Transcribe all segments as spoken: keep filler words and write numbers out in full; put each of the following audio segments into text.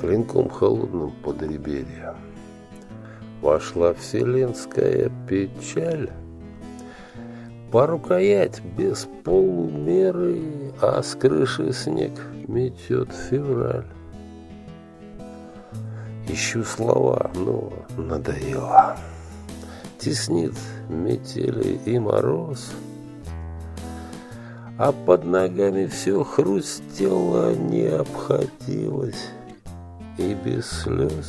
клинком холодным под реберья вошла вселенская печаль. По рукоять без полумеры, а с крыши снег метет февраль. Ищу слова, но надоело. Теснит метели и мороз, а под ногами все хрустело, не обходилось и без слез.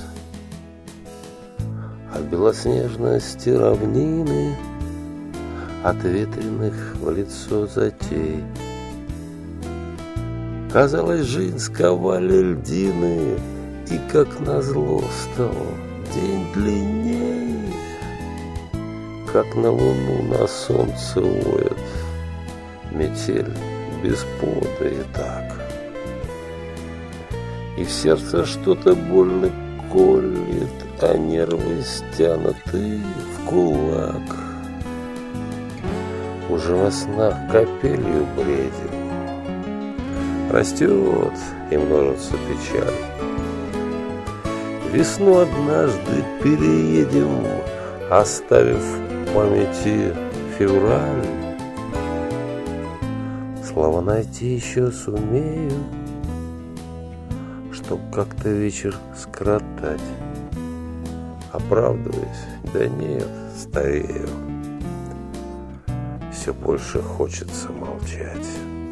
От белоснежности равнины, от ветреных в лицо затей, казалось, жизнь сковали льдины, и как назло стал день длинней, как на луну на солнце воет метель без повода и так. И в сердце что-то больно колет, а нервы стянуты в кулак. Уже во снах капелью бредим, растет и множится печаль. Весну однажды переедем, оставив в памяти февраль. Слова найти еще сумею, чтоб как-то вечер скоротать. Оправдываясь, да нет, старею. Все больше хочется молчать.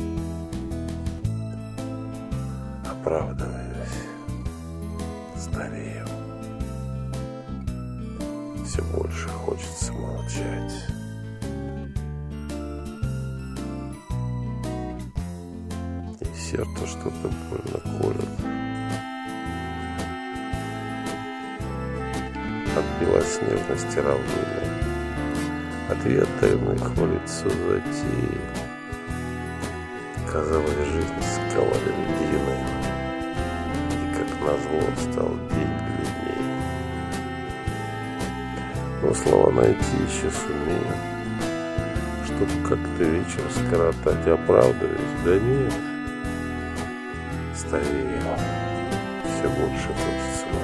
Оправдываясь, старею. Все больше хочется молчать. И сердце что-то больно колет. От белоснежности равнины, от ветреных в лицо затеи, казалось, жизнь сковали льдины, и как назло стал день длиннее. Но слова найти еще сумею, чтоб как-то вечер скоротать, оправдываясь, да нет, старею, все больше хочется молчать.